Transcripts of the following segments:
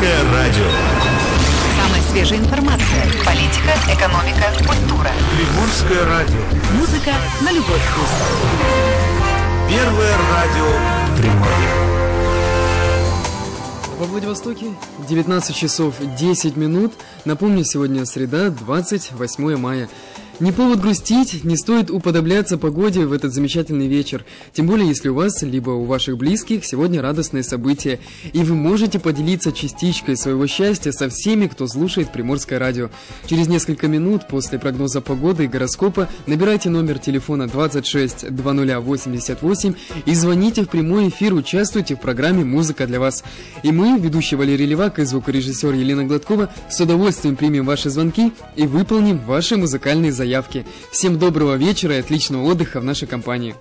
Приморское радио. Самая свежая информация. Политика, экономика, культура. Приморское радио. Музыка на любой вкус. Первое радио Приморья. Во Владивостоке 19 часов 10 минут. Напомню, сегодня среда, 28 мая. Не повод грустить, не стоит уподобляться погоде в этот замечательный вечер. Тем более, если у вас, либо у ваших близких сегодня радостное событие. И вы можете поделиться частичкой своего счастья со всеми, кто слушает Приморское радио. Через несколько минут после прогноза погоды и гороскопа набирайте номер телефона 26 2088 и звоните в прямой эфир, участвуйте в программе «Музыка для вас». И мы, ведущий Валерий Левак и звукорежиссер Елена Гладкова, с удовольствием примем ваши звонки и выполним ваши музыкальные заявки. Всем доброго вечера и отличного отдыха в нашей компании.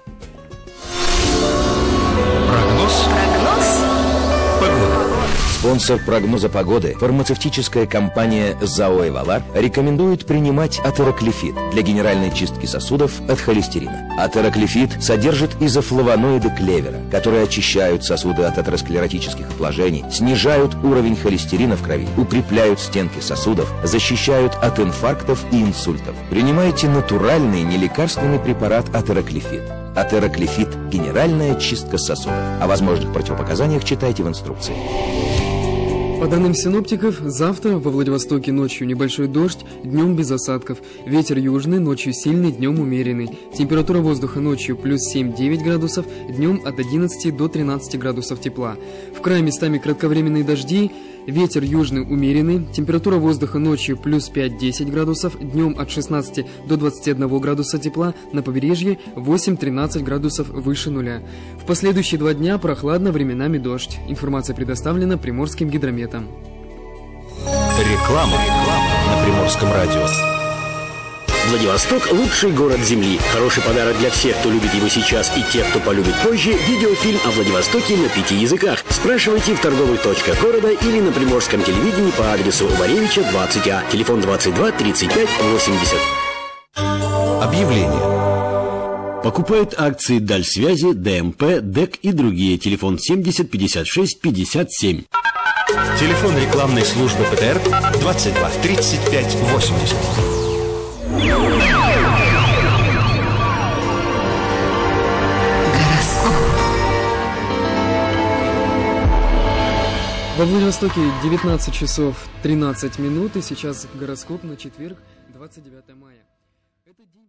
Прогноз погоды. Спонсор прогноза погоды, фармацевтическая компания ЗАО «Эвалар» рекомендует принимать атероклефит для генеральной чистки сосудов от холестерина. Атероклефит содержит изофлавоноиды клевера, которые очищают сосуды от атеросклеротических отложений, снижают уровень холестерина в крови, укрепляют стенки сосудов, защищают от инфарктов и инсультов. Принимайте натуральный нелекарственный препарат атероклефит. Атероклефит – генеральная чистка сосудов. О возможных противопоказаниях читайте в инструкции. По данным синоптиков, завтра во Владивостоке ночью небольшой дождь, днем без осадков. Ветер южный, ночью сильный, днем умеренный. Температура воздуха ночью плюс 7-9 градусов, днем от 11 до 13 градусов тепла. В крае местами кратковременные дожди. Ветер южный умеренный, температура воздуха ночью плюс 5-10 градусов, днем от 16 до 21 градуса тепла, на побережье 8-13 градусов выше нуля. В последующие 2 дня прохладно, временами дождь. Информация предоставлена Приморским гидрометом. Реклама на Приморском радио. Владивосток – лучший город Земли. Хороший подарок для всех, кто любит его сейчас, и тех, кто полюбит позже. Видеофильм о Владивостоке на 5 языках. Спрашивайте в торговых точках города или на Приморском телевидении по адресу Убаревича, 20А. Телефон 22 35 80. Объявление. Покупают акции Дальсвязи, ДМП, ДЭК и другие. Телефон 70 56 57. Телефон рекламной службы ПТР 22 35 80. Во Владивостоке 19 часов 13 минут, и сейчас гороскоп на четверг, 29 мая. Это день...